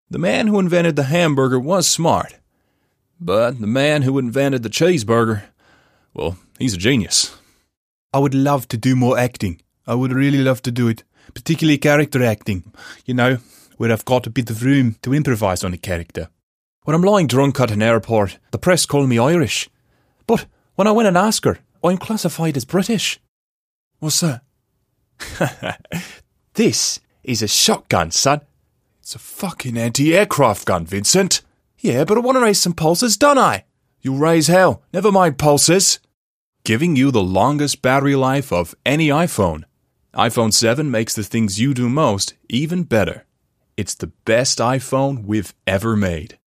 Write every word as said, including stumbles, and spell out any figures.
The man who invented the hamburger was smart. But the man who invented the cheeseburger, well, he's a genius. I would love to do more acting. I would really love to do it. Particularly character acting. You know, where I've got a bit of room to improvise on a character. When I'm lying drunk at an airport, the press call me Irish. But when I win an Oscar, I'm classified as British. What's that? This is a shotgun, son. It's a fucking anti-aircraft gun, Vincent. Yeah, but I want to raise some pulses, don't I? You'll raise hell. Never mind pulses. Giving you the longest battery life of any iPhone. iPhone seven makes the things you do most even better. It's the best iPhone we've ever made.